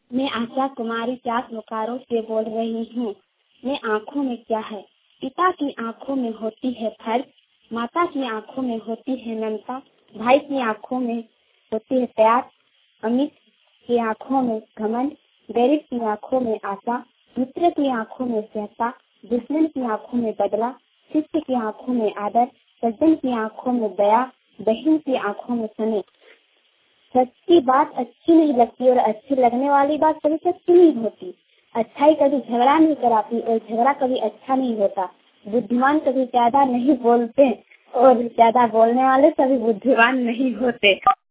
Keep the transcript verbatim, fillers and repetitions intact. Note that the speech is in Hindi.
मैं आशा कुमारी चाक बोकारो से बोल रही हूँ। मैं आँखों में क्या है? पिता की आँखों में होती है फर्ज, माता की आँखों में होती है ममता, भाई की आँखों में होती है प्यार, अमित की आँखों में घमंड, गरीब की आँखों में आशा, मित्र की आँखों में सहता, दुश्मन की आँखों में बदला, शिष्य की आँखों में आदर, सज्जन की आँखों में दया, बहन की आँखों में स्नेह। सच्ची बात अच्छी नहीं लगती और अच्छी लगने वाली बात कभी सच्ची नहीं होती। अच्छाई कभी झगड़ा नहीं कराती और झगड़ा कभी अच्छा नहीं होता। बुद्धिमान कभी ज्यादा नहीं बोलते और ज्यादा बोलने वाले कभी बुद्धिमान नहीं होते।